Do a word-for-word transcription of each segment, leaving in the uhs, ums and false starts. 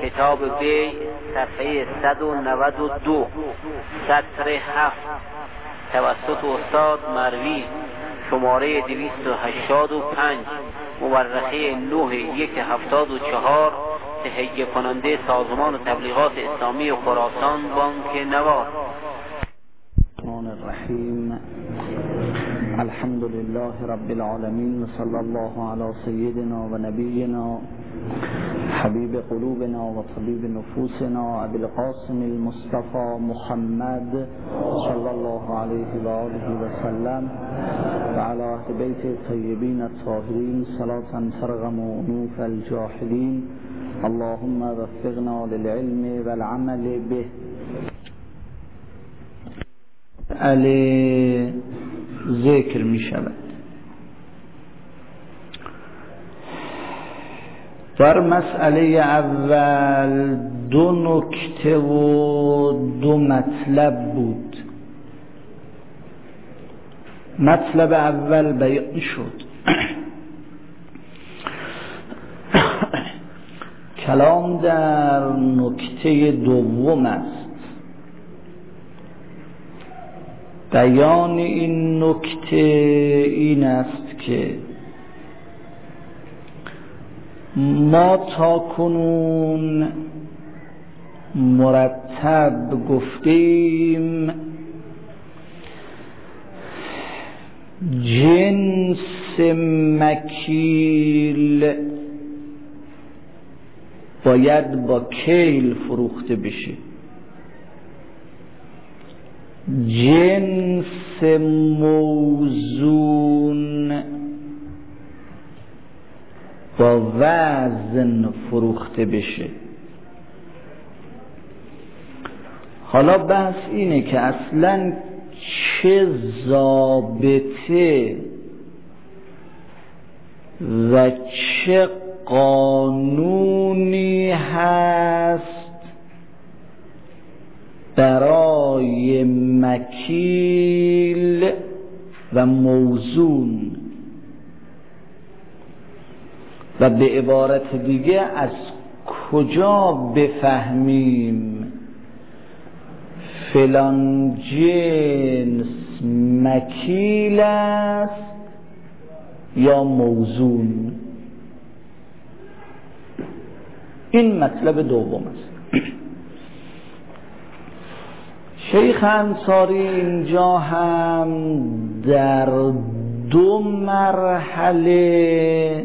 کتاب بی صفحه صد و نود و دو سطر هفت توسط استاد مروی شماره دویست و هشتاد و پنج مورخه نه یک هفتاد و چهار تهیه کننده سازمان تبلیغات اسلامی خراسان بانک نوار. الرحمن الرحیم الحمد لله رب العالمین صلی الله علی سیدنا و نبینا حبیب قلوبنا و طبیب نفوسنا ابی القاسم المصطفى محمد صلی الله علیه و آله و سلم و علی اهل بیت الطیبین الطاهرین صلاة ترغم انوف الجاحدین اللهم وفقنا للعلم والعمل به. علی ذکر می شود. در مسئله اول دو نکته و دو مطلب بود. مطلب اول بیان شد. کلام در نکته دوم است. بیان این نکته این است که ما تا کنون مرتب گفتیم جنس مکیل باید با کیل فروخته بشه، جنس موزون با وزن فروخته بشه. حالا بحث اینه که اصلاً چه ضابطه و چه قانونی هست برای مکیل و موزون، و به عبارت دیگه از کجا بفهمیم فلان جنس مکیل است یا موزون؟ این مطلب دوم است. شیخ انصاری اینجا هم در دو مرحله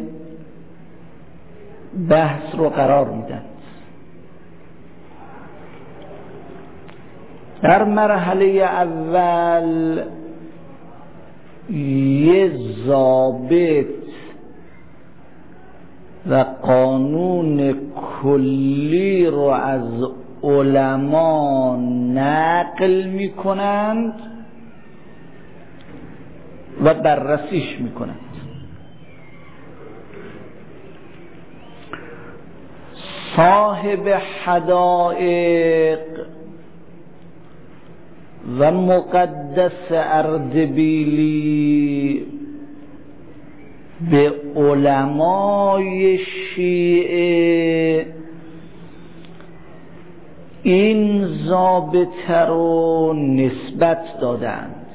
بحث رو قرار میدن. در مرحله اول یه ضابط و قانون کلی رو از علما نقل میکنند و بررسیش میکنند. صاحب حدائق و مقدس اردبیلی به علمای شیعه این ضابطه رو نسبت دادند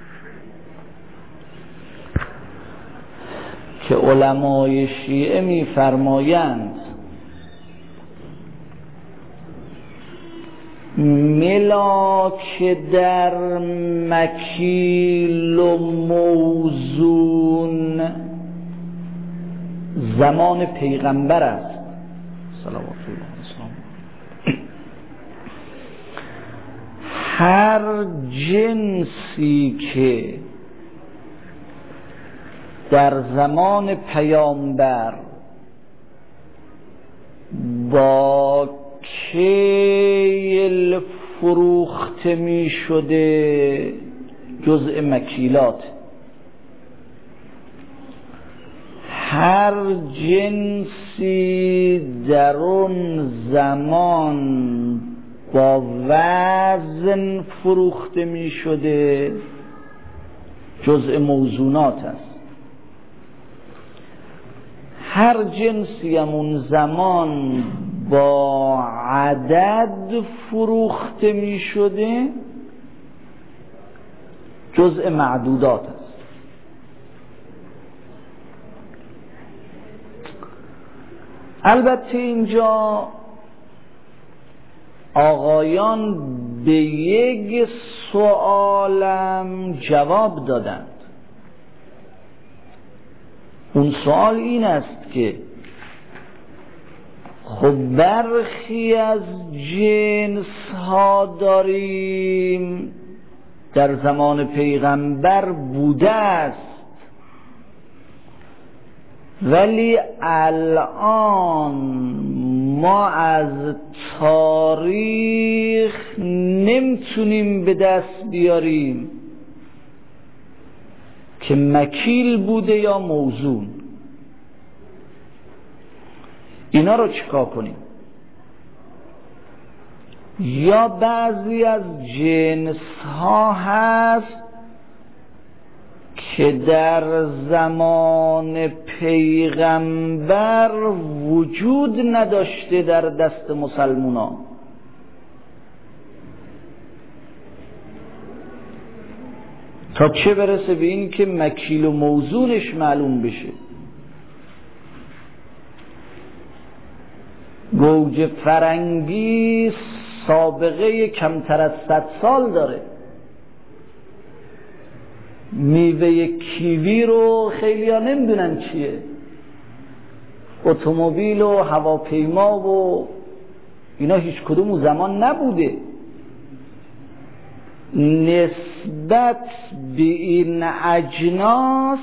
که علمای شیعه می‌فرمایند ملاک در مکیل و موزون زمان پیغمبر است صلوات الله علیه. هر جنسی که در زمان پیامبر با کیل فروخته می شده جزء مکیلات، هر جنسی در اون زمان با وزن فروخته می شده جزء موزونات است. هر جنسی هم اون زمان با عدد فروخته می شده جزء معدودات است. البته اینجا آقایان به یک سوالم جواب دادند. اون سوال این است که خب برخی از جنس ها داریم در زمان پیغمبر بوده است ولی الان ما از تاریخ نمیتونیم به دست بیاریم که مکیل بوده یا موزون. اینا رو چیکار کنیم؟ یا بعضی از جنس ها هست که در زمان پیغمبر وجود نداشته در دست مسلمانان، تا چه برسه به این که مکیل و موزونش معلوم بشه. گوجه فرنگی سابقه کمتر از صد سال داره. میوه کیوی رو خیلی ها نمیدونن چیه. اتومبیل و هواپیما و اینا هیچ کدوم اون زمان نبوده. نسبت به این اجناس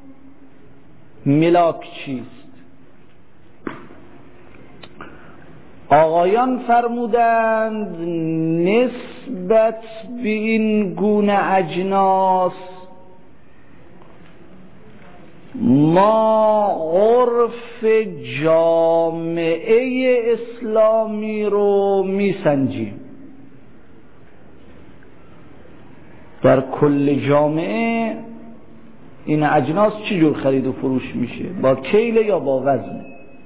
ملاک چیست؟ آقایان فرمودند نسبت به این گونه اجناس ما عرف جامعه اسلامی رو میسنجیم. در کل جامعه این اجناس چی جور خرید و فروش میشه؟ با کیل یا با وزن؟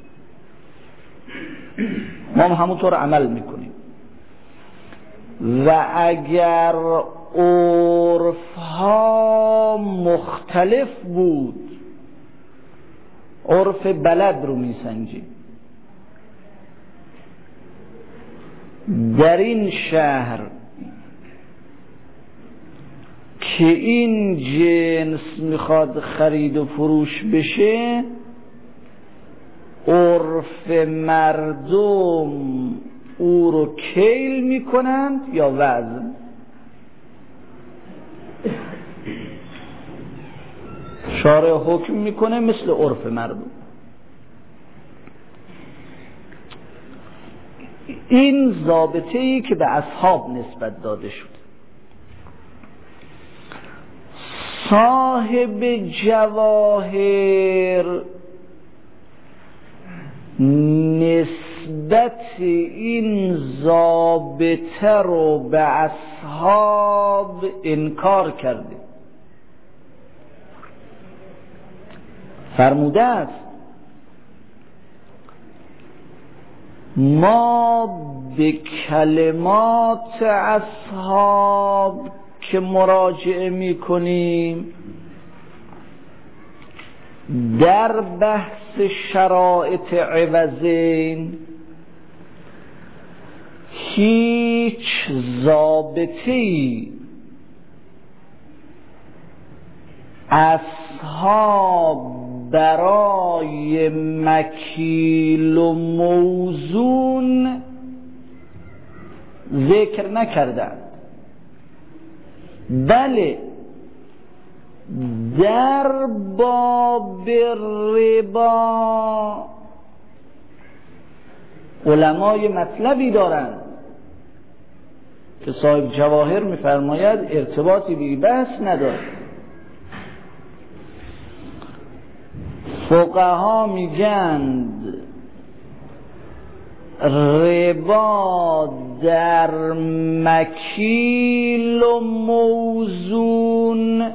ما هم همونطور عمل میکنیم. و اگر عرف ها مختلف بود، عرف بلد رو میسنجیم. در این شهر که این جنس میخواد خرید و فروش بشه، عرف مردم او رو کیل میکنند یا وزن؟ شارع حکم میکنه مثل عرف مردم. این ضابطه ای که به اصحاب نسبت داده شد. صاحب جواهر نسبت این ضابطه رو به اصحاب انکار کرده. فرموده است ما به کلمات اصحاب که مراجعه می کنیم در بحث شرایط عوضین هیچ ضابطه‌ای اصحاب برای مکیل و موزون ذکر نکردند. بله در باب ربا علمای مطلبی دارند که صاحب جواهر میفرماید ارتباطی به بحث ندارد. فقها میگند ربا در مکیل و موزون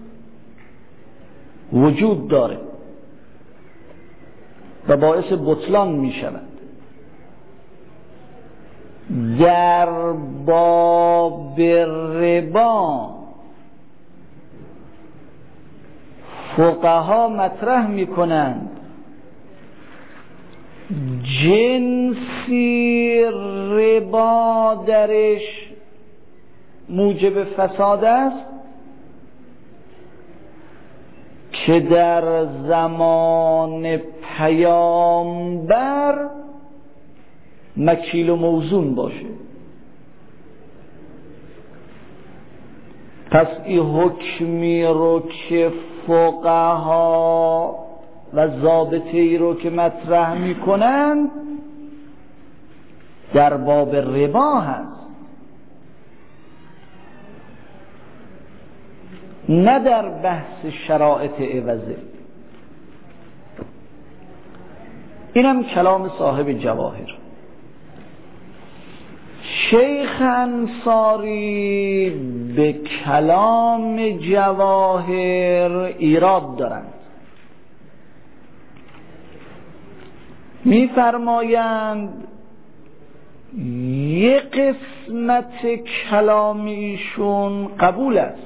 وجود داره و باعث بطلان می شود. در باب ربا فقها مطرح میکنند جنسی ربا درش موجب فساد است که در زمان پیامبر مکیل و موزون باشه. پس این حکمی رو که فقها و ضابطه‌ای رو که مطرح میکنند در باب ربا هست، نه در بحث شرائط عوضه. اینم کلام صاحب جواهر. شیخ انصاری به کلام جواهر ایراد دارند، می‌فرمایند یک قسمت کلام ایشون قبول است،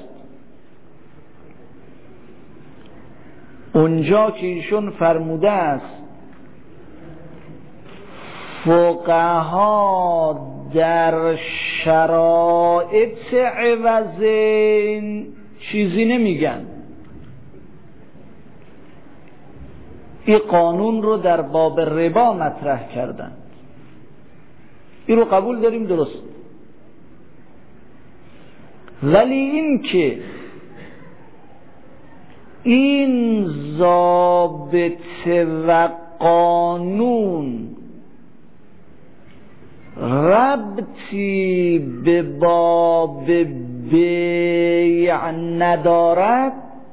اونجا که ایشون فرموده است فقها در شرایط عوضین چیزی نمیگن. این قانون رو در باب ربا مطرح کردن، این رو قبول داریم، درست. ولی این که این ضابطه و قانون ربطی به باب بیع ندارد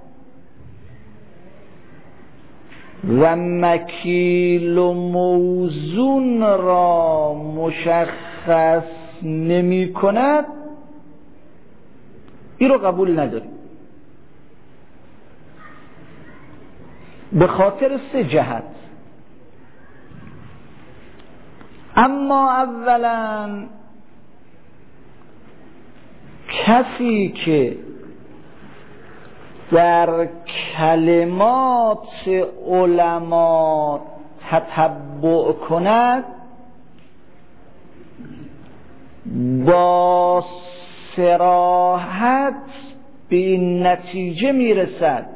و مکیل و موزون را مشخص نمی کند، این رو قبول نداریم. به خاطر سه جهت. اما اولا کسی که در کلمات علما تتبع کند با صراحت به این نتیجه میرسد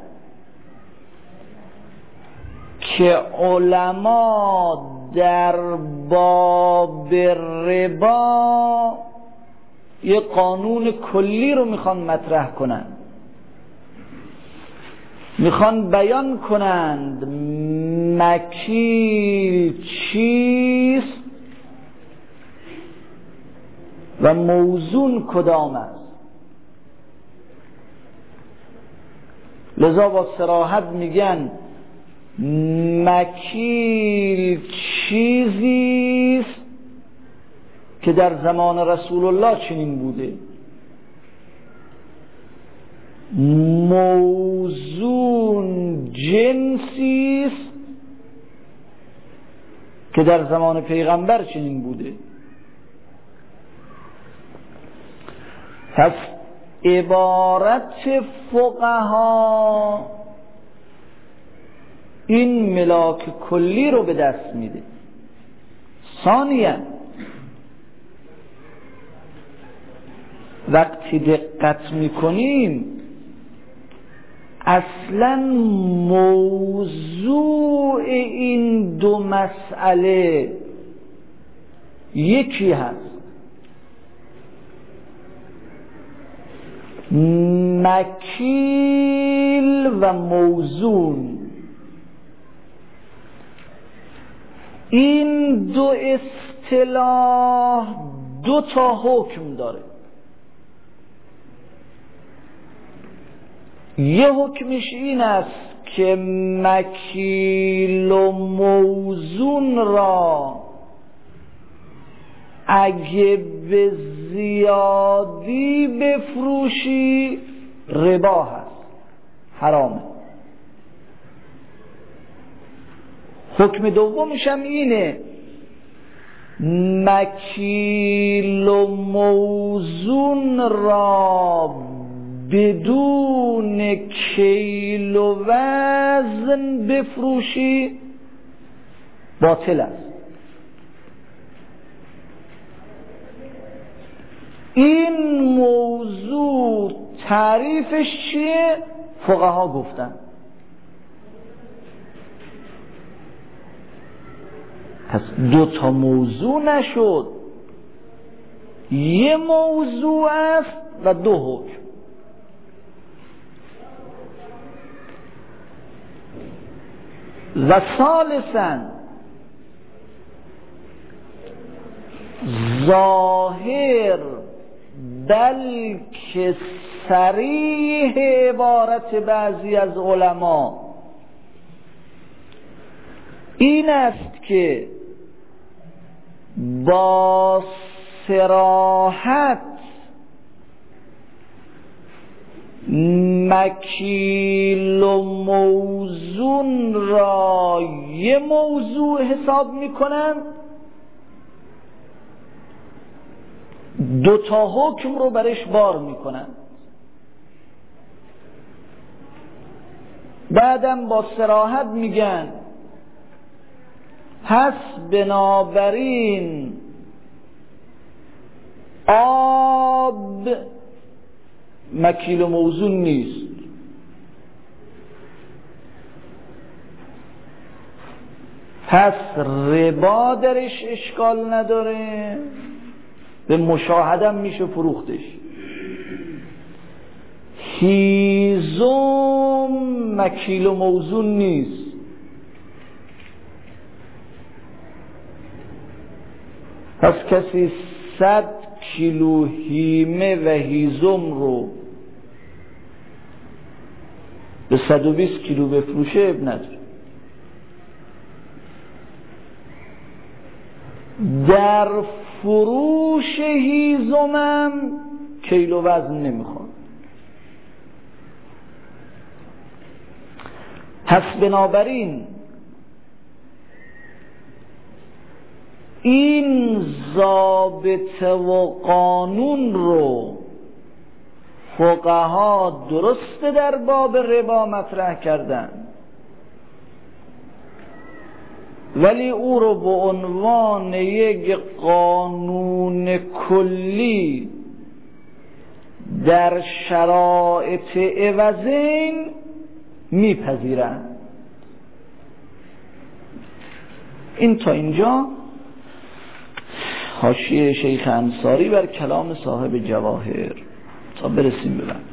که علما در باب ربا یه قانون کلی رو میخوان مطرح کنند، میخوان بیان کنند مکیل چیست و موزون کدام است. لذا با صراحت میگن مکیل چیزیست که در زمان رسول الله چنین بوده، موزون جنسیست که در زمان پیغمبر چنین بوده. پس عبارت فقها این ملاک کلی رو به دست میده. ثانیاً وقتی دقت میکنیم اصلا موضوع این دو مسئله یکی هست. مکیل و موزون، این دو اصطلاح دو تا حکم داره. یه حکمش این است که مکیل و موزون را اگه به زیادی بفروشی ربا هست، حرامه. حکم دومش هم اینه مکیل و موزون را بدون کیل و وزن بفروشی باطل است. این موضوع تعریفش چیه؟ فقها گفتن پس دو تا موضوع نشد، یه موضوع است و دو حکم. و ثالثاً ظاهر بلکه صریح عبارت بعضی از علما این است که با صراحت مکیل و موزون را یه موضوع حساب میکنند، دو تا حکم رو برش بار میکنند. بعدم با صراحت میگن پس بنابراین آب مکیل و موزون نیست. پس ربا درش اشکال نداره، به مشاهدم میشه فروختش. هیزم مکیل و موزون نیست. پس کسی صد کیلو هیمه و هیزم رو به صد و بیست کیلو بفروشه اب نداره. در فروش هیزمم کیلو وزن نمیخواد. پس بنابراین این ضابطه و قانون رو فقها درست در باب ربا مطرح کردن، ولی او رو به عنوان یک قانون کلی در شرایط عوضین میپذیرن. این تا اینجا حاشیه شیخ انصاری بر کلام صاحب جواهر، تا برسیم به بعد.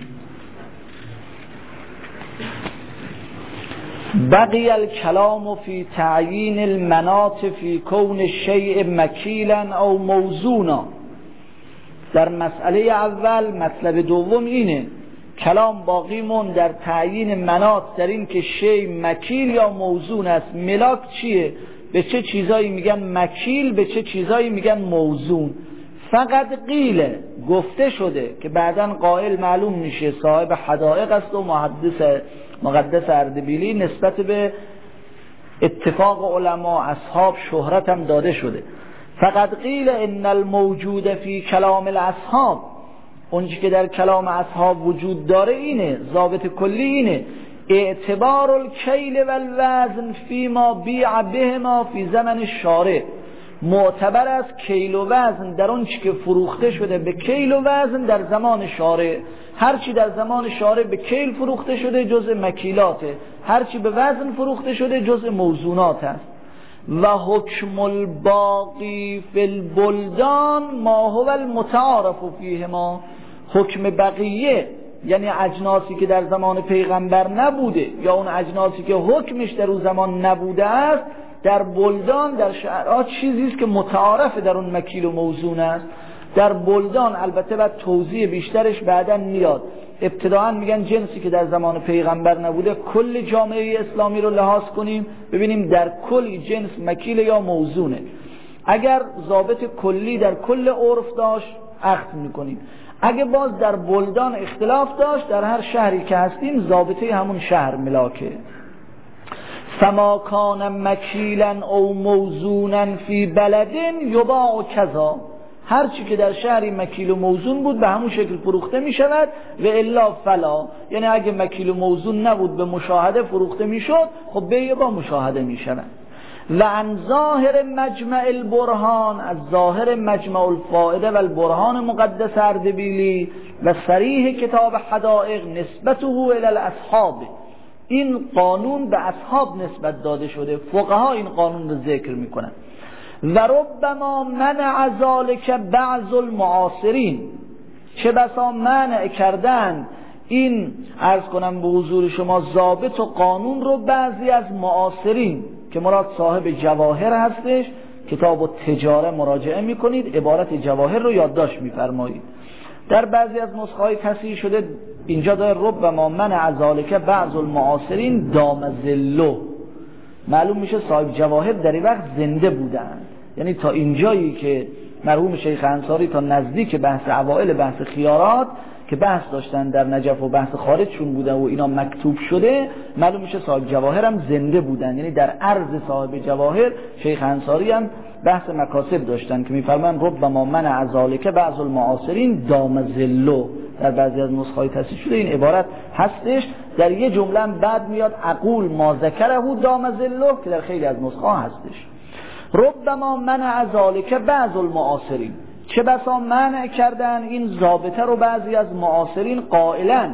بقی الکلام فی تعیین المناط فی کون الشیء مکیلا او موزونا. در مسئله اول مطلب دوم اینه، کلام باقی مون در تعیین مناط، در این که شیء مکیل یا موزون است. ملاک چیه؟ به چه چیزایی میگن مکیل، به چه چیزایی میگن موزون. فقط قیله گفته شده که بعداً قائل معلوم میشه صاحب حدائق است و محدث مقدس اردبیلی، نسبت به اتفاق علما اصحاب شهرت هم داده شده. فقط قیل ان الموجود فی کلام الاصحاب، اونچه که در کلام اصحاب وجود داره اینه، ضابط کلی اینه، اعتبار الکیل و الوزن فیما بیع بهما فی زمن الشارع. معتبر است کیل و وزن در اون چی که فروخته شده به کیل و وزن در زمان شارع. هرچی در زمان شارع به کیل فروخته شده جزء مکیلاته، هرچی به وزن فروخته شده جزء موزونات است. و حکم الباقی فی البلدان ما هو المتعارف فیهما. حکم بقیه یعنی اجناسی که در زمان پیغمبر نبوده یا اون اجناسی که حکمش در اون زمان نبوده است، در بلدان در شهرها چیزی است که متعارف در اون مکیل و موزون است. در بلدان البته بعد توضیح بیشترش بعداً میاد. ابتداعاً میگن جنسی که در زمان پیغمبر نبوده کل جامعه اسلامی رو لحاظ کنیم ببینیم در کل جنس مکیل یا موزونه. اگر ضابط کلی در کل عرف داشت اخذ میکنیم، اگه باز در بلدان اختلاف داشت در هر شهری که هستیم ضابطه همون شهر ملاکه. فما کان مکیلا او موزونا فی بلدن یباع کذا، هر چی که در شهری مکیل و موزون بود به همون شکل فروخته می شود و الا فلا، یعنی اگه مکیل و موزون نبود به مشاهده فروخته می شد، خب بیع با مشاهده می شود. و عن ظاهر مجمع البرهان، از ظاهر مجمع الفائده و البرهان مقدس اردبیلی و صریح کتاب حدائق نسبته الی الاصحاب، این قانون به اصحاب نسبت داده شده، فقها این قانون رو ذکر میکنن. و ربما منع ذلک بعض المعاصرین، چه بسا منع کردن این، عرض کنم به حضور شما، ضابط و قانون رو بعضی از معاصرین که مراد صاحب جواهر هستش، کتاب التجاره مراجعه میکنید، عبارت جواهر رو یادداشت میفرمایید. در بعضی از نسخه های تصحیح شده اینجا داره ربما منع ذلک بعض المعاصرین دام ذلو، معلوم میشه صاحب جواهر در این وقت زنده بودن، یعنی تا اینجایی که مرحوم شیخ انصاری تا نزدیک بحث اوائل بحث خیارات که بحث داشتن در نجف و بحث خارجشون بودن و اینا مکتوب شده، معلوم میشه صاحب جواهر هم زنده بودن، یعنی در عرض صاحب جواهر شیخ انصاری هم بحث مکاسب داشتن که میفرمان ربما منع ذلک بعض المعاصرین دام ذلو، در بعضی از نسخه‌های تصحیح شده این عبارت هستش. در یه جمله بعد میاد اقول ما ذکره دام ذلو که در خیلی از نسخه ها هستش. ربما منع ذلک بعض المعاصرین، چه بسا منع کردن این ضابطه رو بعضی از معاصرین قائلا،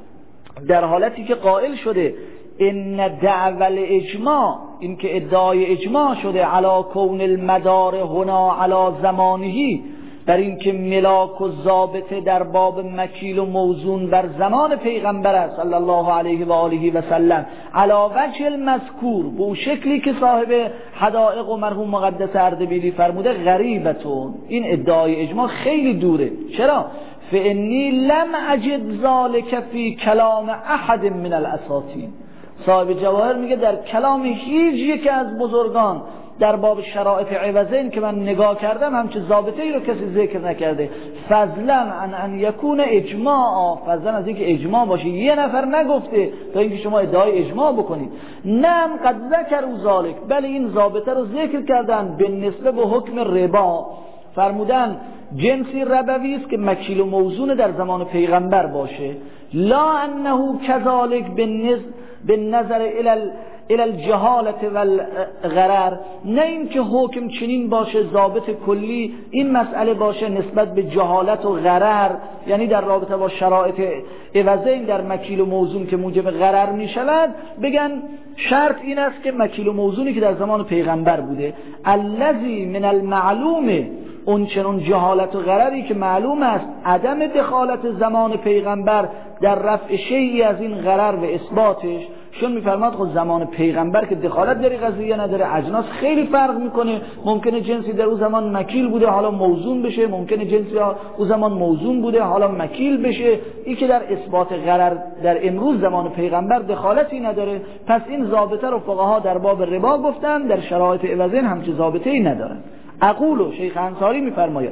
در حالتی که قائل شده ان دعوی اجماع، این که ادعای اجماع شده علی کون المدار هنا علی زمانهی، در این که ملاک و ضابطه در باب مکیل و موزون بر زمان پیغمبر است صلی الله علیه و آله و سلم علی وجه المذکور، به اون شکلی که صاحب حدائق و مرحوم مقدس اردبیلی فرموده، غریبتون، این ادعای اجماع خیلی دوره. چرا؟ فانی لم اجد ذلک فی کلام احد من الاساطین، صاحب جواهر میگه در کلام هیچ یک از بزرگان در باب شرایط عوضین که من نگاه کردم همچه ضابطه ای رو کسی ذکر نکرده، فضلا عن ان یکون اجماع، فضلا از اینکه اجماع باشه، یه نفر نگفته تا اینکه شما ادعای اجماع بکنید. نم قد ذکروا ذلک، بله این ضابطه رو ذکر کردن به نسبت به حکم ربا، فرمودن جنسی ربوی است که مکیل و موزون در زمان پیغمبر باشه، لا انه کذالک به نظر الى الى الجهالت و الغرر، نه این که حکم چنین باشه ضابط کلی این مسئله باشه نسبت به جهالت و غرر، یعنی در رابطه با شرایط عوضین در مکیل و موزون که موجب غرر می شود، بگن شرط این است که مکیل و موزونی که در زمان پیغمبر بوده، الذی من المعلوم، اون چنون جهالت و غرری که معلوم است عدم دخالت زمان پیغمبر در رفع شیئی از این غرر و اثباتش، چون میفرماد خود زمان پیغمبر که دخالت در قضیه نداره، اجناس خیلی فرق میکنه، ممکنه جنسی در اون زمان مکیل بوده حالا موزون بشه، ممکنه جنسی اون زمان موزون بوده حالا مکیل بشه، این که در اثبات غرر در امروز زمان پیغمبر دخالتی نداره، پس این ضابطه رو فقها در باب ربا گفتن، در شرایط عوضین همچه ضابطه ای ندارن. اقولو شیخ انصاری میفرماید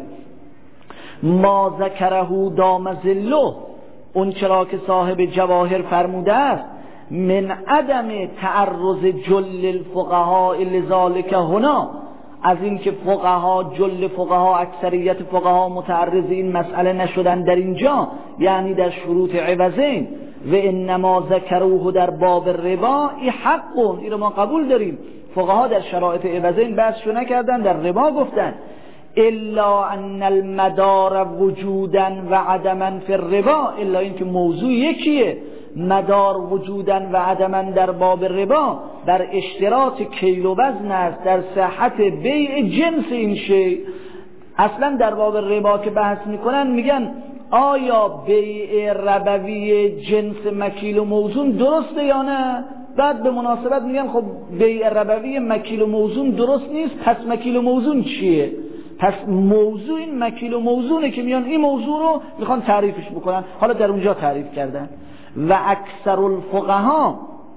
ما ذکره دام ذلو، اون چرا که صاحب جواهر فرموده است، من عدم تعرض جل الفقهاء لذالک هنا، از اینکه فقها جل فقها اکثریت فقها متعرض این مسئله نشدن در اینجا، یعنی در شروط عوضین، و انما ذکروه در باب ربا، این حق، این رو ما قبول داریم، فقها در شرایط عوضین بحثشو نکردن، در ربا گفتن، الا ان المدار وجودا و عدما فی الربا، الا اینکه موضوع یکیه، مدار وجودا و عدما در باب ربا در اشتراط کیل و وزن است، در صحت بیع جنس این شی. اصلا در باب ربا که بحث میکنن میگن آیا بیع ربوی جنس مکیل و موزون درسته یا نه، بعد به مناسبت میگن خب بیع ربوی مکیل و موزون درست نیست، پس مکیل و موزون چیه؟ پس موضوع این مکیل و موزونه که میان این موضوع رو میخوان تعریفش بکنن، حالا در اونجا تعریف کردن. و اکثر الفقها،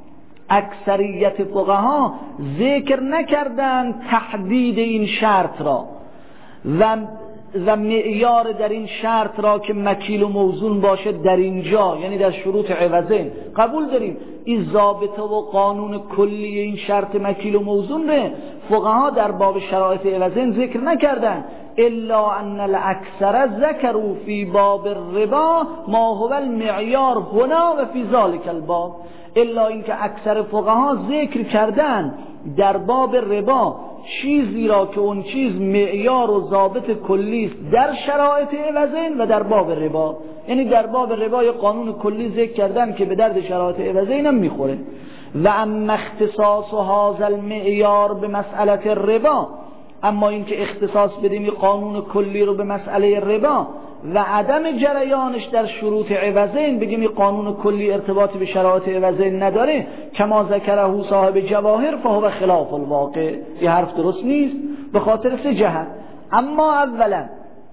اکثریت فقها ذکر نکردن تحدید این شرط را، و و معیار در این شرط را که مکیل و موزون باشه در اینجا، یعنی در شروط عوضین قبول داریم. این ضابطه و قانون کلی این شرط مکیل و موزون ره فقها در باب شرایط عوضین ذکر نکردن، الا ان الاکثر ذکروا فی باب الربا ما هو المعیار هنا و فی ذلک الباب، الا اینکه اکثر فقها ذکر کردن در باب ربا چیزی را که اون چیز معیار و ضابط کلی است در شرایط عوضین و در باب ربا، یعنی در باب ربا یه قانون کلی ذکر کردن که به درد شرایط عوضین هم میخوره. و اما اختصاص هذا المعیار به مسئله ربا، اما اینکه اختصاص بدیم یه قانون کلی رو به مسئله ربا و عدم جریانش در شروط عوضین، بگیم این قانون کلی ارتباطی به شرایط عوضین نداره، کما ذکره صاحب جواهر فهو خلاف الواقع، این حرف درست نیست به خاطر سه جهت. اما اولا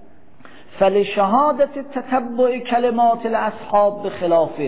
فلشهادت تتبع کلمات الاصحاب به خلافه،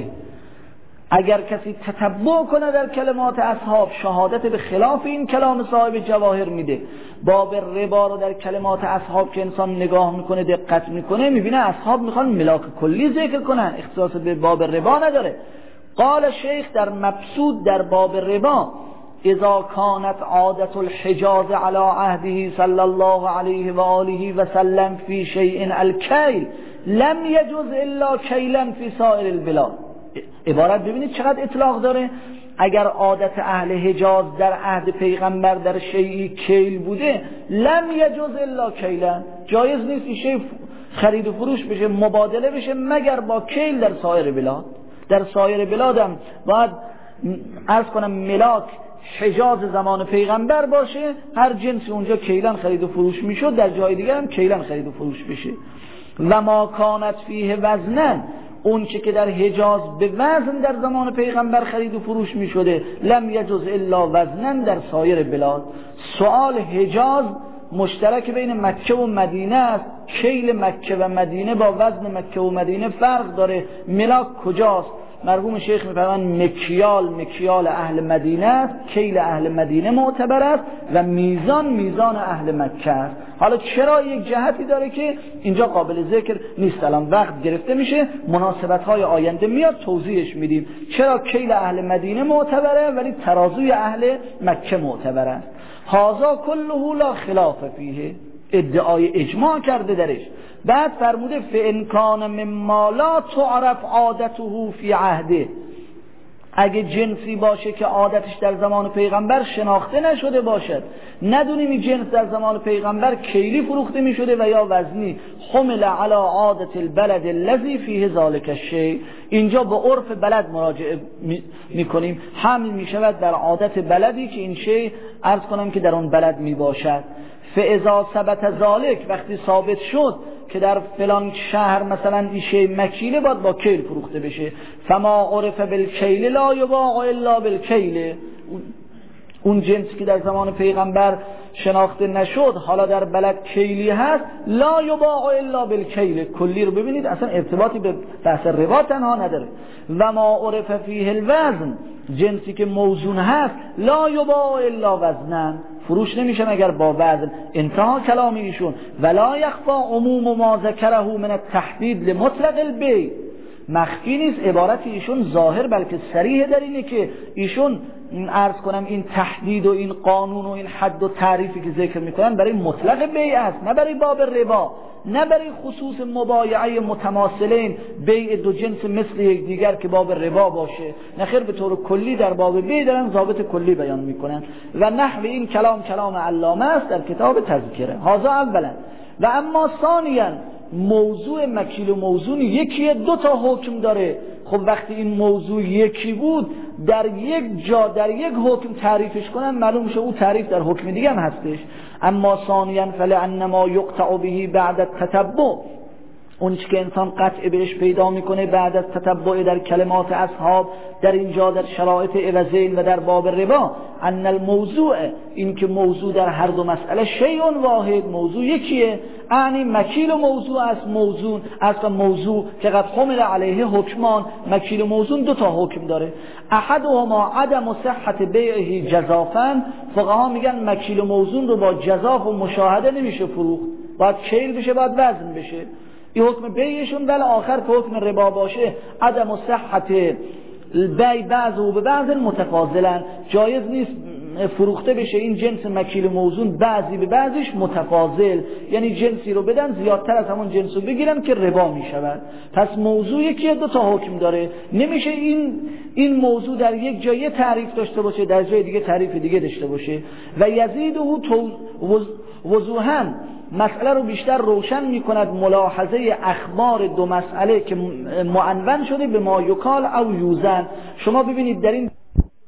اگر کسی تتبع کنه در کلمات اصحاب شهادت به خلاف این کلام صاحب جواهر میده. باب ربا رو در کلمات اصحاب که انسان نگاه میکنه دقت میکنه میبینه اصحاب میخوان ملاک کلی ذکر کنن، اختصاص به باب ربا نداره. قال شیخ در مبسوط در باب ربا اذا كانت عادة الحجاز على عهده صلی الله علیه و آله و سلم فی شیء الکیل لم یجوز الا کیلا فی سائر البلاد. عبارت ببینید چقدر اطلاق داره. اگر عادت اهل حجاز در عهد پیغمبر در شیئی کیل بوده لم یجوز الا کیلا، جایز نیست این شیء خرید و فروش بشه مبادله بشه مگر با کیل در سایر بلاد. در سایر بلادم باید عرض کنم ملاک حجاز زمان پیغمبر باشه، هر جنسی اونجا کیلن خرید و فروش میشد، در جای دیگر هم کیلن خرید و فروش بشه. و ما کانت فیه وزنن، اون چه که در حجاز به وزن در زمان پیغمبر خرید و فروش می شده لم یجوز الا وزنن در سایر بلاد. سوال حجاز مشترک بین مکه و مدینه است، کیل مکه و مدینه با وزن مکه و مدینه فرق داره، ملاک کجاست؟ مرحوم شیخ میفرمایند مکیال مکیال اهل مدینه است، کیل اهل مدینه معتبر است و میزان میزان اهل مکه است. حالا چرا یک جهتی داره که اینجا قابل ذکر نیست، الان وقت گرفته میشه، مناسبت های آینده میاد توضیحش میدیم چرا کیل اهل مدینه معتبره ولی ترازوی اهل مکه معتبر است. هذا كله لا خلاف فیه، ادعای اجماع کرده درش. بعد فرموده فإن کان مما لا تعرف عادته فی عهده، اگه جنسی باشه که عادتش در زمان پیغمبر شناخته نشده باشد، ندونیم این جنس در زمان پیغمبر کیلی فروخته می شده و یا وزنی، حمل علی عادت البلد الذی فیه ذلک الشیء، اینجا به عرف بلد مراجعه می کنیم، حمل می شود در عادت بلدی که این شیء عرض کنم که در اون بلد می باشد. فاذا ثبت ذلک، وقتی ثابت شد که در فلان شهر مثلا این شیء مکیله باید با کیل فروخته بشه، فما عرف بالکیل لا یباع الا بالکیل، اون جنسی که در زمان پیغمبر شناخته نشد حالا در بلد کیلی هست، لا یباع الا بالکیل، کلی رو ببینید اصلا ارتباطی به بحث ربا تنها نداره. و ما عرف فیه الوزن، جنسی که موزون هست، لا یباع الا وزنن، فروش نمیشه مگر با وزن. انتها کلام ایشون ولا یخفا عموم ما ذکره من التحدید لمطلق البیع، مخفی نیست عبارت ایشون ظاهر بلکه صریح در اینه که ایشون عرض کنم این تحدید و این قانون و این حد و تعریفی که ذکر میکنن برای مطلق بیع است، نه برای باب ربا، نه برای خصوص مبایعه متماثلین بیع دو جنس مثل یک دیگر که باب ربا باشه، نه خیر به طور کلی در باب بیع دارن ضابط کلی بیان میکنن. و نحو این کلام کلام علامه است در کتاب تذکره. هذا اولا. و اما ثانیا موضوع مکیل و موزون یکیه، دو تا حکم داره. خب وقتی این موضوع یکی بود در یک جا در یک حکم تعریفش کنن معلوم شه او تعریف در حکم دیگه هم هستش. اما ثانیا فلانما یقطع به بعد التتبع، اون چی که انسان قطع بهش پیدا میکنه بعد از تتبع در کلمات اصحاب در اینجا در شرایط عوضین و در باب ربا، ان الموضوع، این که موضوع در هر دو مسئله شیء واحد، موضوع یکیه، یعنی مکیل و موضوع است. موضوع اصلا موضوع که قد حمل علیه حکمان، مکیل و موضوع دو تا حکم داره. احدهما عدم صحت بیعه جزافا، فقها میگن مکیل و موضوع رو با جزاف و مشاهده نمیشه فروخت، باید کیل بشه، باید وزن بشه. این حکم بیعشون، ولی آخر که حکم ربا باشه عدم و صحت بی بعض و به بعض متفاضلن، جایز نیست فروخته بشه این جنس مکیل موزون بعضی به بعضش متفاضل، یعنی جنسی رو بدن زیادتر از همون جنس رو بگیرن که ربا می شود. پس موضوع یکی دو تا حکم داره، نمیشه این این موضوع در یک جای تعریف داشته باشه در جای دیگه تعریف دیگه داشته باشه. و یزید او وضوحاً مسئله رو بیشتر روشن می کند ملاحظه اخبار دو مسئله که معنون شده به ما یکال او یوزن. شما ببینید در این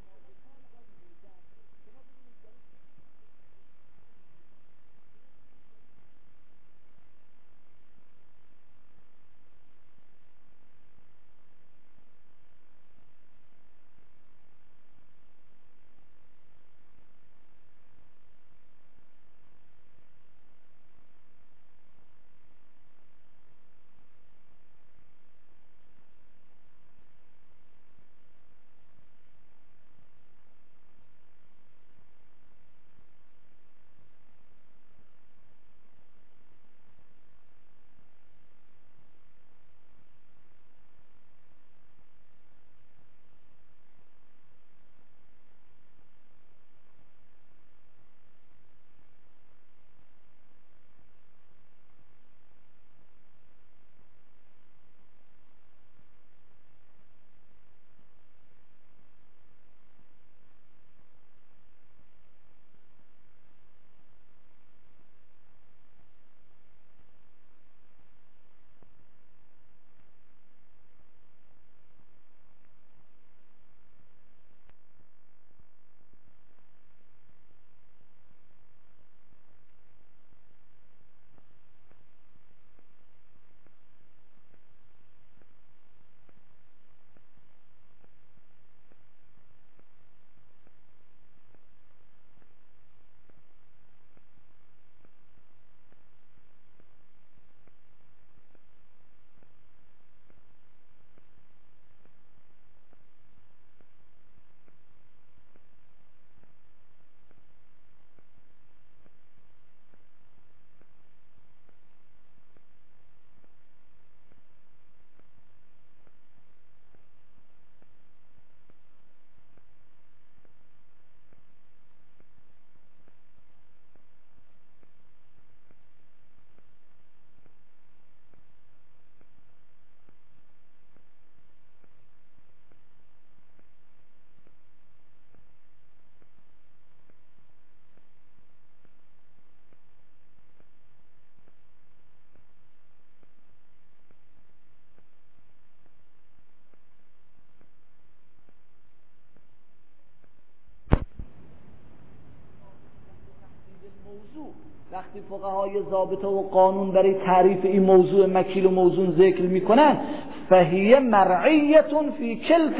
وقتی فقهای ضابطه و قانون برای تعریف این موضوع مکیل و موزون ذکر میکنن، فهیه مرعیتون فی کلتا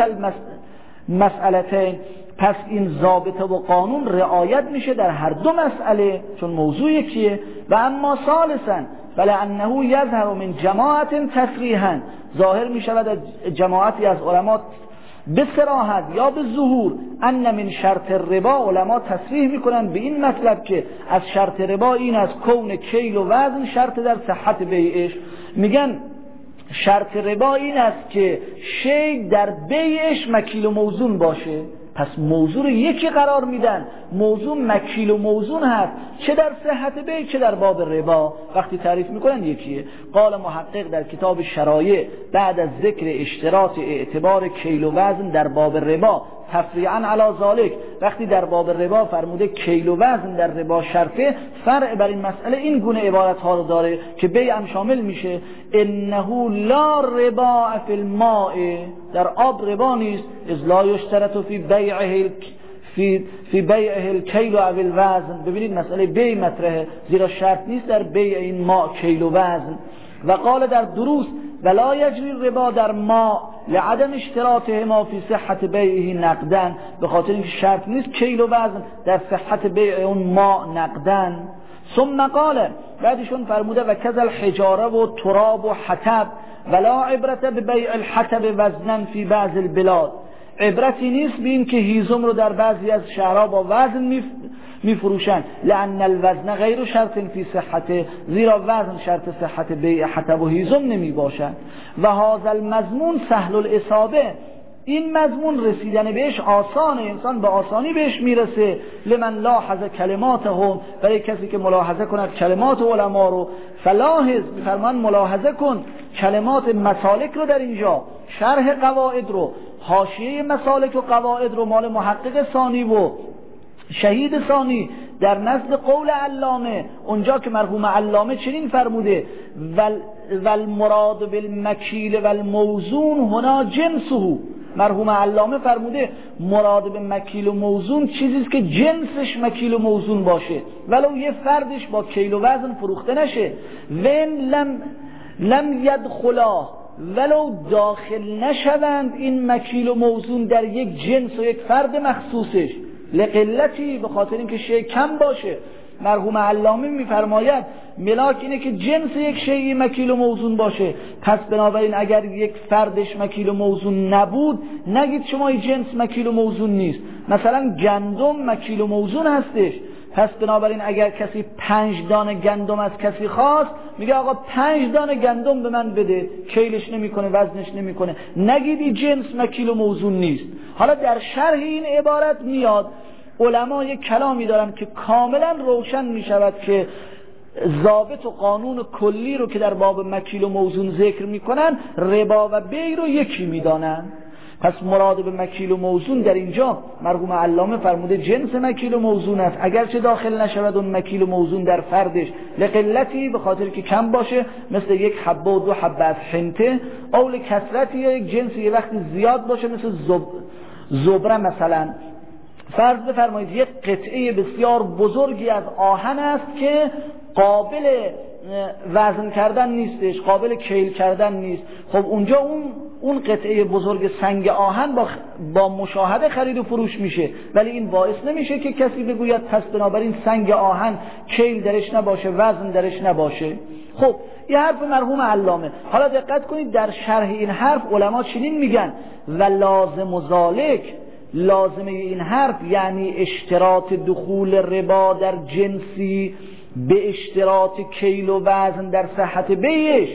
المسئلتین، پس این ضابطه و قانون رعایت میشه در هر دو مسئله چون موضوع یکیه. و اما ثالثا فلانه یظهر من جماعت تصریحا، ظاهر میشود از جماعتی از علما به صراحت یا به ظهور، ان من شرط ربا، علما تصریح میکنن به این مطلب که از شرط ربا این از کون کیل و وزن شرط در صحت بیعش. میگن شرط ربا این است که شی در بیعش مکیل و موزون باشه. پس موضوع رو یکی قرار میدن، موضوع مکیل و موزون هست، چه در صحت بیع چه در باب ربا، وقتی تعریف میکنن یکیه. قال محقق در کتاب شرایع بعد از ذکر اشتراط اعتبار کیل و وزن در باب ربا تفریعا علی ذالک، وقتی در باب ربا فرموده کیل و وزن در ربا شرطه، فرع بر این مسئله این گونه عبارت ها رو داره که بیع هم شامل میشه. انه لا ربا فی الماء، در آب ربا نیست، اذ لا یشترط فی بیعه فی فی بیعه الکیل و الوزن. ببینید مسئله بیع مطرحه، زیرا شرط نیست در بیع این ماء کیل و وزن. و قال در دروس ولا یجری ربا در ما لعدم اشتراطه ما فی صحت بیعه نقدن، به خاطر اینکه شرط نیست کیل و وزن در صحت بیع اون ما نقدن. ثم قال، بعدشون فرموده و کذا الحجاره و تراب و حطب ولا عبرت به بیع الحطب وزنا فی بعض البلاد، عبرتی نیست به این که هیزم رو در بعضی از شهرها با وزن میفروشن. لأن الوزن غیر شرط فی صحته، زیرا وزن شرط صحت بیع حطب و هیزم نمی باشد. و هذا المضمون سهل الاصابه، این مضمون رسیدن بهش آسانه، انسان به آسانی بهش میرسه. لمن لاحظ کلماتهم، برای کسی که ملاحظه کند کلمات علما رو. فلاحظ، میفرمان ملاحظه کن کلمات مسالک رو در اینجا، شرح قواعد رو، حاشیه مسالک و قواعد رو مال محقق ثانی و شهید ثانی در نزد قول علامه، اونجا که مرحوم علامه چنین فرموده والمراد بالمکیل والموزون هنا جنسه. مرحوم علامه فرموده مراد به مکیل و موزون چیزیست که جنسش مکیل و موزون باشه، ولو یه فردش با کیل و وزن فروخته نشه. ون لم لم یدخلا، ولو داخل نشوند این مکیل و موزون در یک جنس و یک فرد مخصوصش، لقلتی، به خاطر اینکه شیء کم باشه. مرحوم علامه میفرماید ملاک اینه که جنس یک شیء مکیل و موزون باشه. پس بنابراین اگر یک فردش مکیل و موزون نبود، نگید شما این جنس مکیل و موزون نیست. مثلا گندم مکیل و موزون هستش، پس بنابراین اگر کسی پنج دانه گندم از کسی خواست، میگه آقا پنج دانه گندم به من بده، کیلش نمیکنه، وزنش نمیکنه، نگید این جنس مکیل و موزون نیست. حالا در شرح این عبارت میاد علما یک کلامی دارن که کاملا روشن میشود که ضابط و قانون کلی رو که در باب مکیل و موزون ذکر میکنن، ربا و بیع رو یکی میدانن. پس مراد به مکیل و موزون در اینجا مرحوم علامه فرموده جنس مکیل و موزون است، اگرچه داخل نشود اون مکیل و موزون در فردش، لقلتی، به خاطر که کم باشه، مثل یک حبه و دو حبه از حنطه، او لکثرتی، یا یک جنس یه وقتی زیاد باشه، مثل زب... زبره مثلا. فرض بفرمایید یک قطعه بسیار بزرگی از آهن است که قابل وزن کردن نیستش، قابل کیل کردن نیست. خب اونجا اون اون قطعه بزرگ سنگ آهن با با مشاهده خرید و فروش میشه، ولی این باعث نمیشه که کسی بگوید پس بنابراین سنگ آهن کیل درش نباشه، وزن درش نباشه. خب این حرف مرحوم علامه. حالا دقت کنید در شرح این حرف علما چنین میگن و لازم ذالک، لازمه این حرف یعنی اشتراط دخول ربا در جنسی به اشتراط کیل و وزن در صحت بیعش.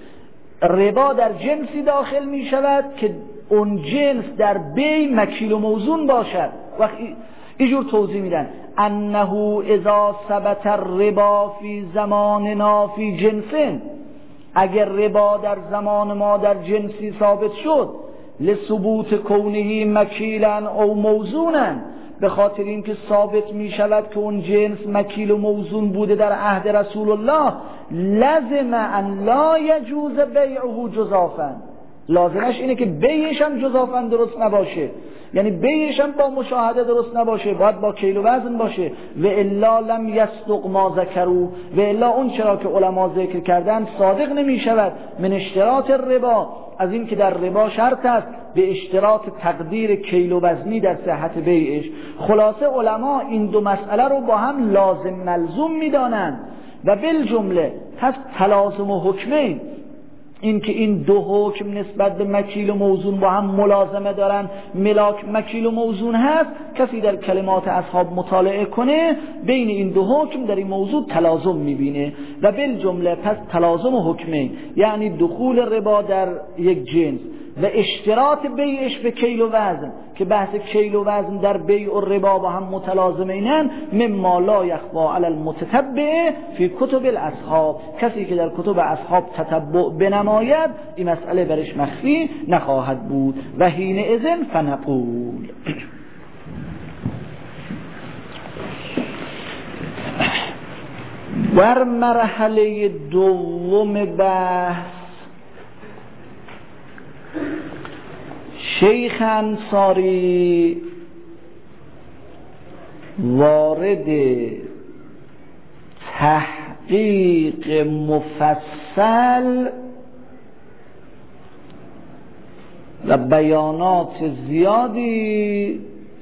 ربا در جنسی داخل می شود که اون جنس در بیع مکیل و موزون باشد. وقتی اینجور توضیح میدن انه اذا ثبت الربا فی زماننا فی جنسن، اگر ربا در زمان ما در جنسی ثابت شد، لثبوت کونه مکیلا او موزونا، به خاطر اینکه ثابت می شود که اون جنس مکیل و موزون بوده در عهد رسول الله، لازم ان لا یجوز بیعه جزافا، لازمش اینه که بیعش هم جزافا درست نباشه، یعنی بیعش هم با مشاهده درست نباشه، باید با کیل و وزن باشه. و الا لم یصدق ما ذکروا، و الا اون چرا که علما ذکر کردن صادق نمی شود. من اشتراط الربا، از این که در ربا شرط است به اشتراط تقدیر کیل و وزنی در صحت بیعش. خلاصه علما این دو مسئله رو با هم لازم ملزوم میدانند و بالجمله پس تلازم و حکمین، این که این دو حکم نسبت به مکیل و موزون با هم ملازمه دارن، ملاک مکیل و موزون هست. کسی در کلمات اصحاب مطالعه کنه بین این دو حکم در این موضوع تلازم میبینه. و بالجمله پس تلازم و حکمین یعنی دخول ربا در یک جنس و اشتراط بیعش به کیل و وزن، که بحث کیل و وزن در بیع و ربا با هم متلازمینن. مما لا یخفا علی المتتبع فی کتب الاصحاب، کسی که در کتب اصحاب تتبع بنماید این مسئله برش مخفی نخواهد بود. و حین اذن فنقول. بر مرحله دوم بحث شیخ انصاری وارد تحقیق مفصل و بیانات زیادی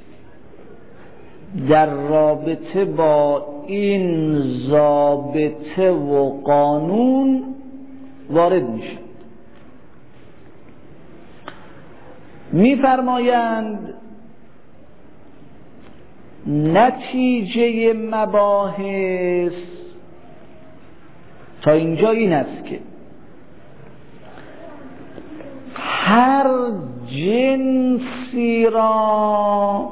در رابطه با این ضابطه و قانون وارد میشه. میفرمایند نتیجه مباحث تا اینجا این است که هر جنسی را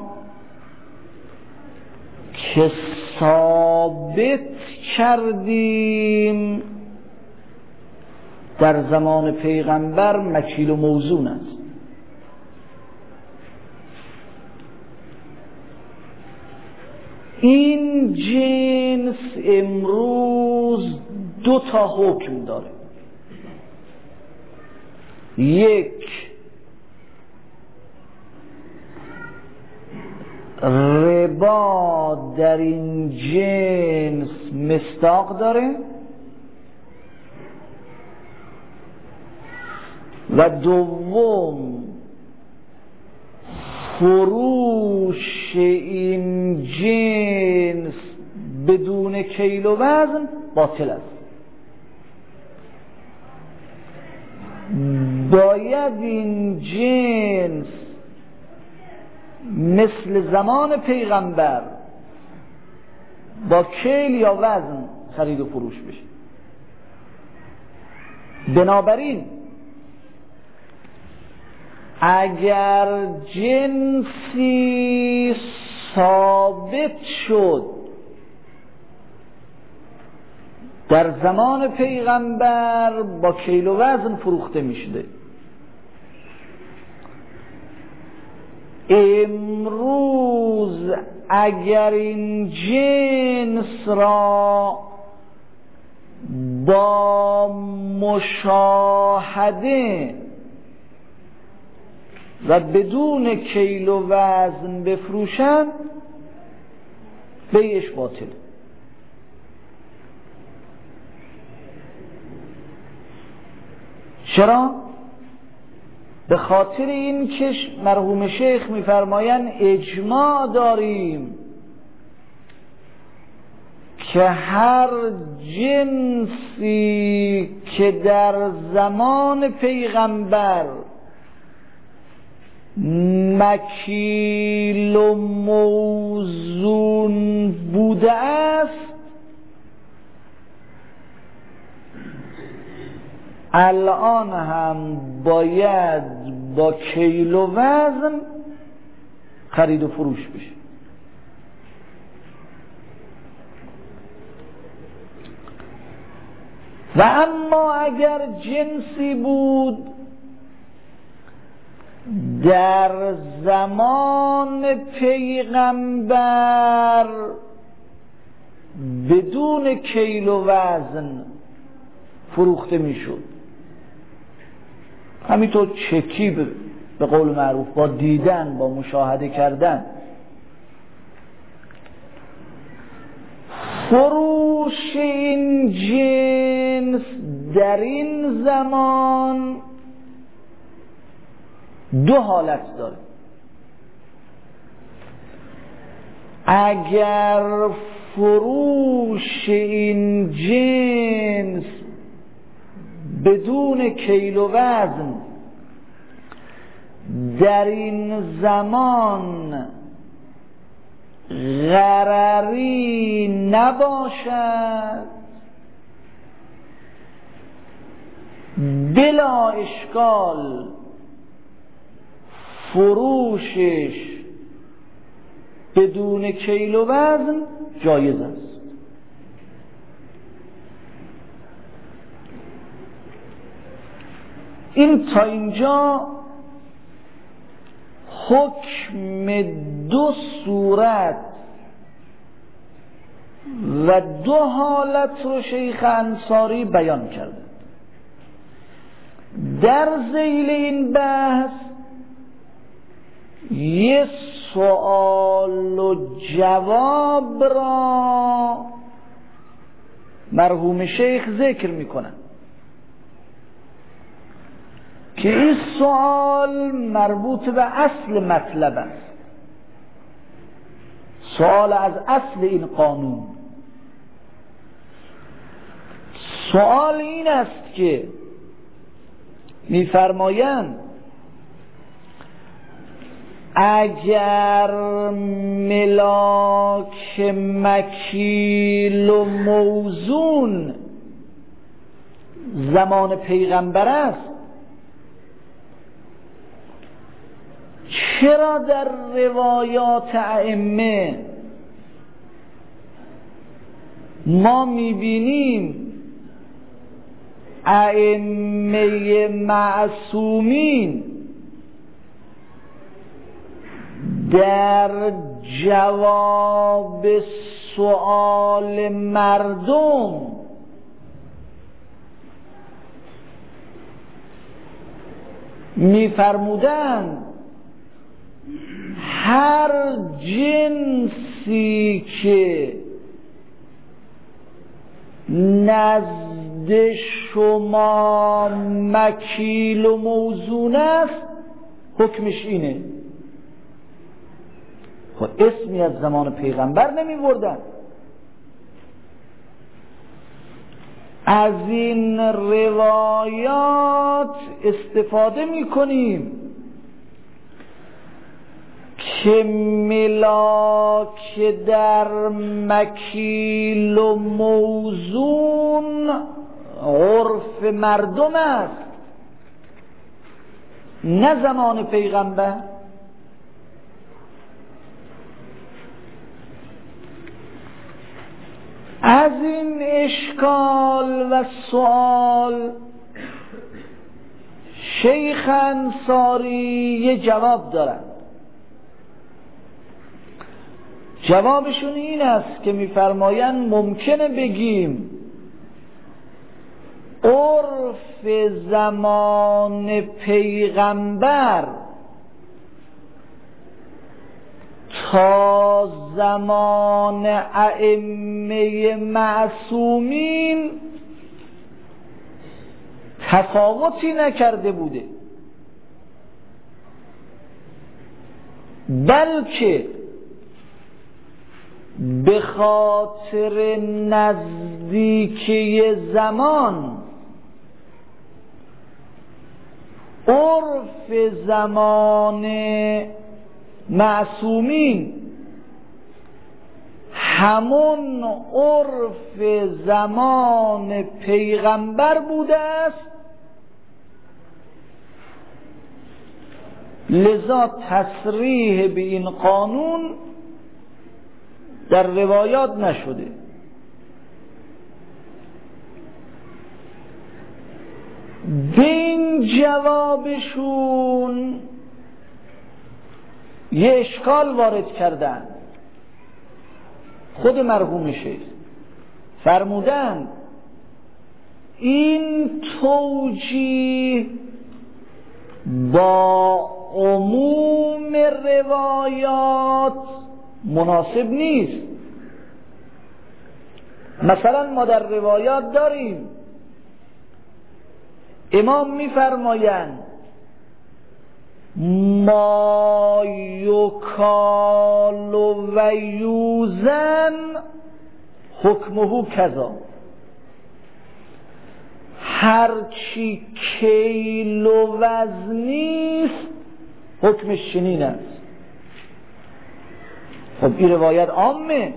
که ثابت کردیم در زمان پیغمبر مکیل و موزون است. این جنس امروز دو تا حکم داره. یک، ربا در این جنس مصداق داره و دوم فروش این جنس بدون کیل و وزن باطل است. باید این جنس مثل زمان پیغمبر با کیل یا وزن خرید و فروش بشه. بنابراین اگر جنسی ثابت شد در زمان پیغمبر با کیل و وزن فروخته می شده، امروز اگر این جنس را با مشاهده و بدون کیل و وزن بفروشن بیعش باطل. چرا؟ به خاطر این که مرحوم شیخ می‌فرمایند اجماع داریم که هر جنسی که در زمان پیغمبر مکیل و موزون بوده است الان هم باید با کیل و وزن خرید و فروش بشه. و اما اگر جنسی بود در زمان پیغمبر بدون کیل و وزن فروخته میشد، همینطور چکی به قول معروف با دیدن، با مشاهده کردن، فروش این جنس در این زمان دو حالت داره. اگر فروش این جنس بدون کیل و وزن در این زمان غرری نباشد بلا اشکال فروشش بدون کیل و وزن جایز است. این تا اینجا حکم دو صورت و دو حالت رو شیخ انصاری بیان کرده. در ذیل این بحث یه سوال و جواب را مرحوم شیخ ذکر میکنن که این سوال مربوط به اصل مطلب است، سوال از اصل این قانون. سوال این است که میفرمایند اگر ملاک مکیل و موزون زمان پیغمبر است، چرا در روایات ائمه ما میبینیم ائمه معصومین در جواب سؤال مردم میفرمودند هر جنسی که نزد شما مکیل و موزون است حکمش اینه. خب اسمی از زمان پیغمبر نمی بردن. از این روایات استفاده می کنیم که ملاک در مکیل و موزون عرف مردم است، نه زمان پیغمبر. از این اشکال و سوال شیخ انصاری یه جواب دارند. جوابشون این است که میفرمایند ممکنه بگیم عرف زمان پیغمبر تا زمان ائمه معصومین تفاوتی نکرده بوده، بلکه به خاطر نزدیکی زمان عرف زمان معصومین همون عرف زمان پیغمبر بوده است، لذا تصریح به این قانون در روایات نشده. به این جوابشون یه اشکال وارد کردن. خود مرحوم شیخ فرمودن این توجیه با عموم روایات مناسب نیست. مثلا ما در روایات داریم امام میفرمایند ما یکال و یوزن حکمه کذا، هر چی کیل و وزنیست حکمش چنین است. خب این روایت عامه،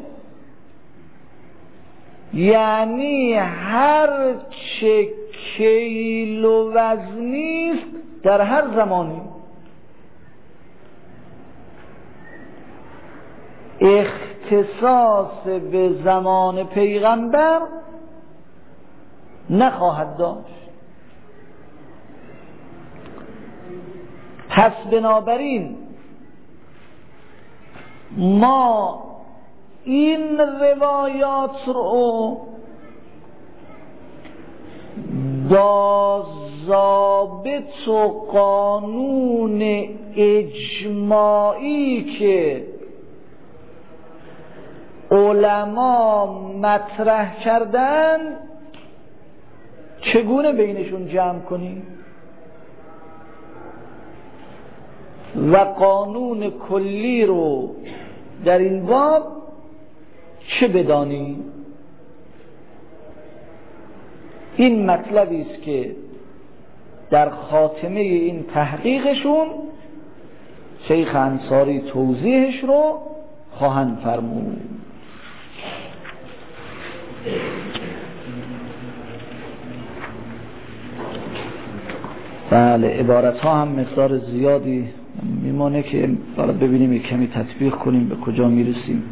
یعنی هر چه کیل و وزنیست در هر زمانی. اختصاص به زمان پیغمبر نخواهد داشت. پس بنابراین ما این روایات رو با ضابط و قانون اجماعی که علما مطرح کردن چگونه بینشون جمع کنیم و قانون کلی رو در این باب چه بدانیم؟ این مطلبی است که در خاتمه این تحقیقشون شیخ انصاری توضیحش رو خواهند فرمود. بله عبارت ها هم مقدار زیادی میمونه که حالا ببینیم یک کمی تطبیق کنیم به کجا میرسیم.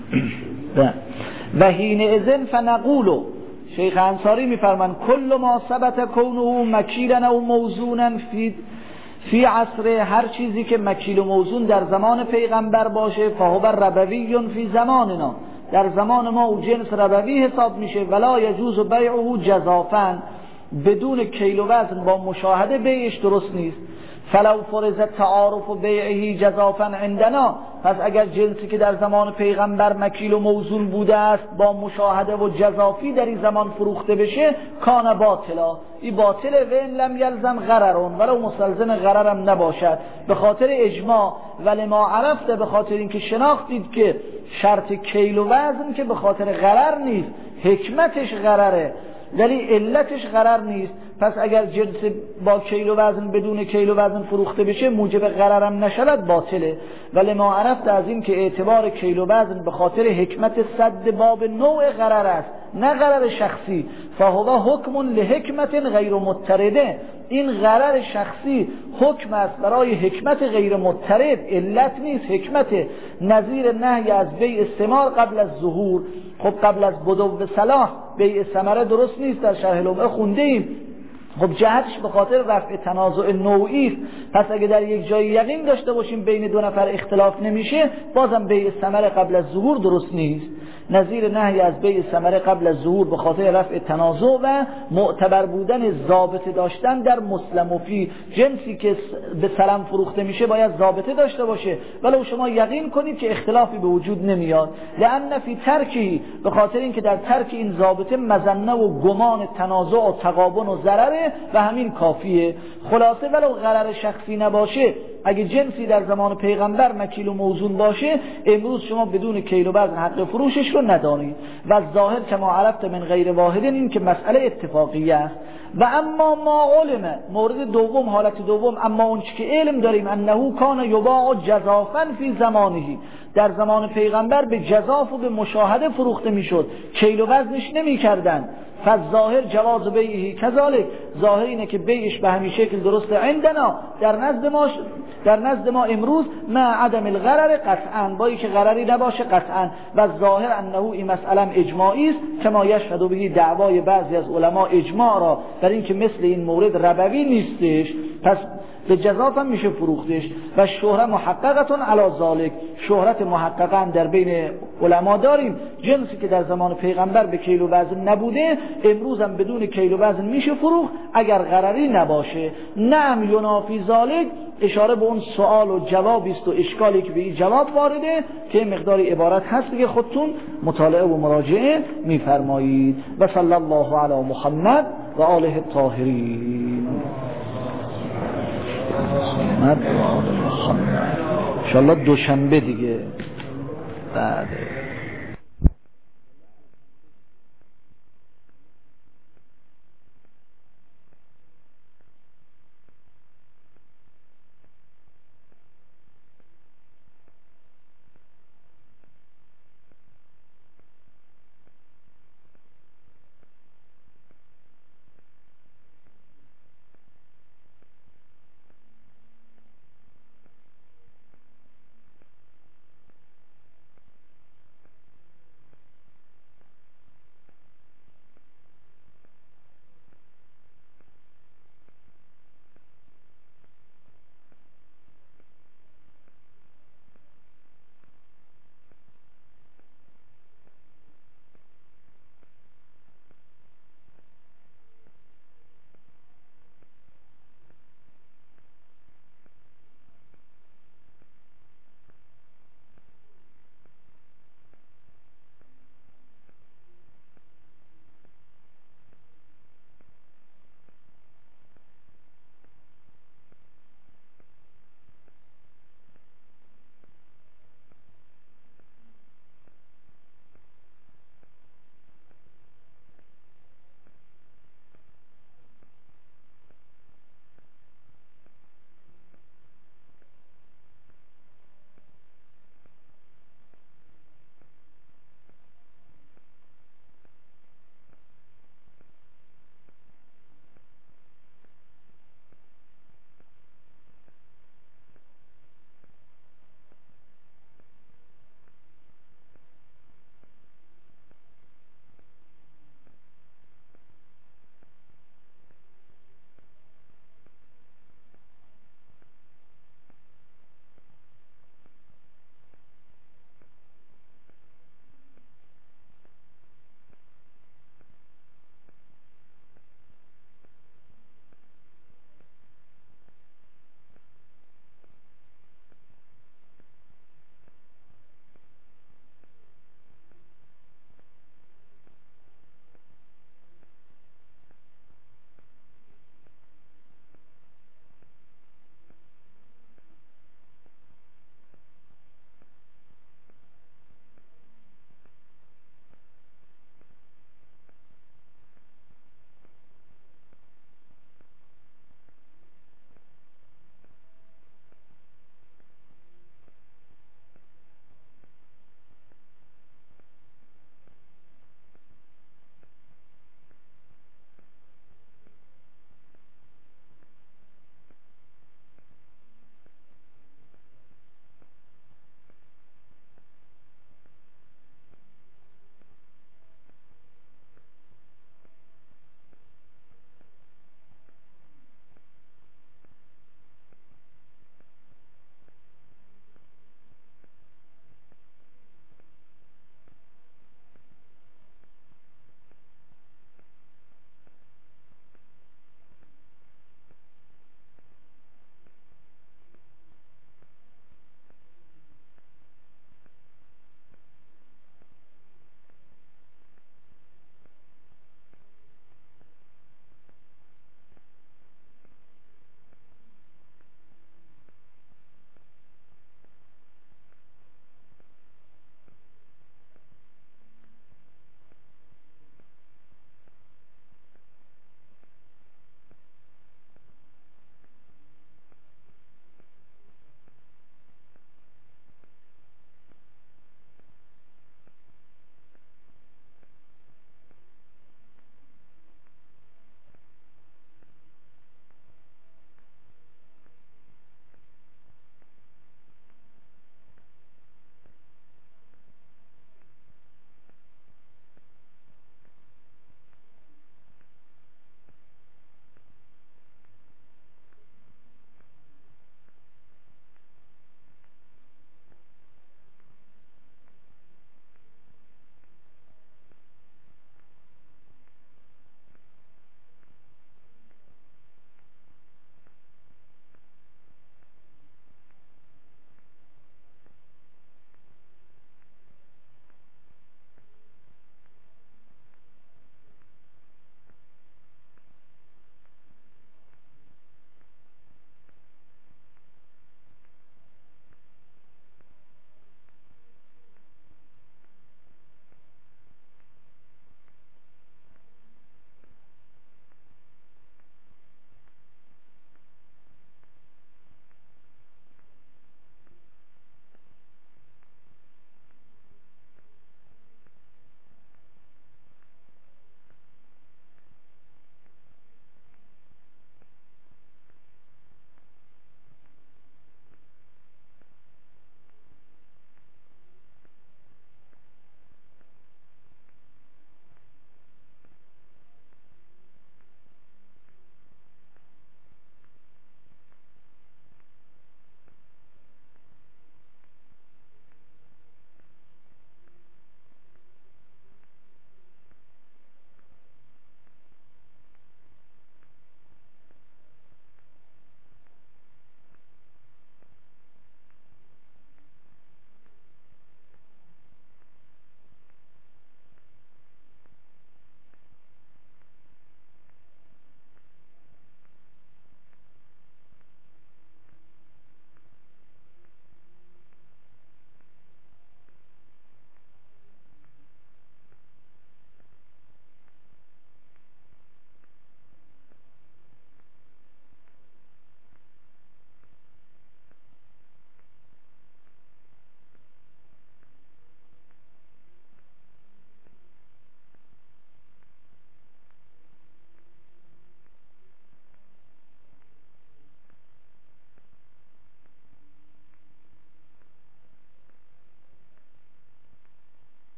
و حین اذن فنقولو، شیخ انصاری میفرمان کل ما ثبت کونه مکیلا او موزونا فی فی عصر، هر چیزی که مکیل و موزون در زمان پیغمبر باشه فهو ربوی فی زماننا، در زمان ما او جنس ربوی حساب میشه. ولا یجوز بیعه جزافا، بدون کیل و وزن با مشاهده بیعش درست نیست. فلو فرض تعارف بیعه جزافا عندنا، پس اگر جنسی که در زمان پیغمبر مکیل و موزون بوده است با مشاهده و جزافی در این زمان فروخته بشه کان باطلا، این باطله. و ان لم یلزم غررون، ولو مستلزم غررم نباشد، به خاطر اجماع. ولی ما عرفته، به خاطر اینکه شناختید که شرط کیل و وزن که به خاطر غرر نیست، حکمتش غرره ولی علتش غرر نیست. پس اگر جنس با کیل و وزن بدون کیل و وزن فروخته بشه موجب غررم نشود باطله. ولی ما عرفت از این که اعتبار کیل و وزن به خاطر حکمت صد باب نوع غرر است، نه غرر شخصی. فهو حکم لحکمت غیر مضطرده، این غرر شخصی حکم است برای حکمت غیر مضطرد، علت نیست، حکمت. نظیر نهی از بیع ثمار قبل از ظهور، خب قبل از بدو صلاح بیع ثمره درست نیست، در شرح لمعه خونده ایم. خب جهتش به خاطر رفع تنازع نوعی است. پس اگه در یک جای یقین داشته باشیم بین دو نفر اختلاف نمیشه، بازم بیع ثمره قبل از ظهور درست نیست. نظیر نهی از بیع ثمره قبل از ظهور به خاطر رفع تنازع و معتبر بودن ضابطه داشتن در مسلم و فی، جنسی که به سلم فروخته میشه باید ضابطه داشته باشه، ولو شما یقین کنید که اختلافی به وجود نمیاد. لأن فی ترکی، به خاطر اینکه در ترک این ضابطه مظنه و گمان تنازع و تقابن و ضرره و همین کافیه. خلاصه ولو غرر شخصی نباشه، اگه جنسی در زمان پیغمبر مکیل و موزون باشه، امروز شما بدون کیل و وزن حق فروشش رو ندانید. و ظاهر که ما عرفت من غیر واحدن، این که مسئله اتفاقی است. و اما ما علمه، مورد دوم، حالت دوم، اما اون چی که علم داریم انه کان یباع جزافا فی زمانه، در زمان پیغمبر به جزاف و به مشاهده فروخته میشد، کیل و وزنش نمی کردن. فظاهر جواز بیعه کذالک، ظاهر اینه که بیعش به همین شکل درسته. عندنا، در نزد ما در نزد ما امروز مع عدم الغرر قطعا، با اینکه غرری نباشه قطعا. و ظاهر انه این مسئله اجماعی است، کما یشهد به دعوای بعضی از علما اجماع را در اینکه مثل این مورد ربوی نیستش، پس به جزاف هم میشه فروختش. و شهرت محققتون علی ذالک، شهرت محققا در بین علما داریم، جنسی که در زمان پیغمبر به کیل و وزن نبوده امروز هم بدون کیل و وزن میشه فروخت اگر غرری نباشه. نعم ینافی ذالک، اشاره به اون سوال و جوابی است و اشکالی که به این جواب وارده که مقداری عبارت هست دیگه، خودتون مطالعه و مراجعه میفرمایید. و صلی الله علی محمد و آله الطاهرین. محمد و آل محمد. انشاءالله دوشنبه دیگه بعد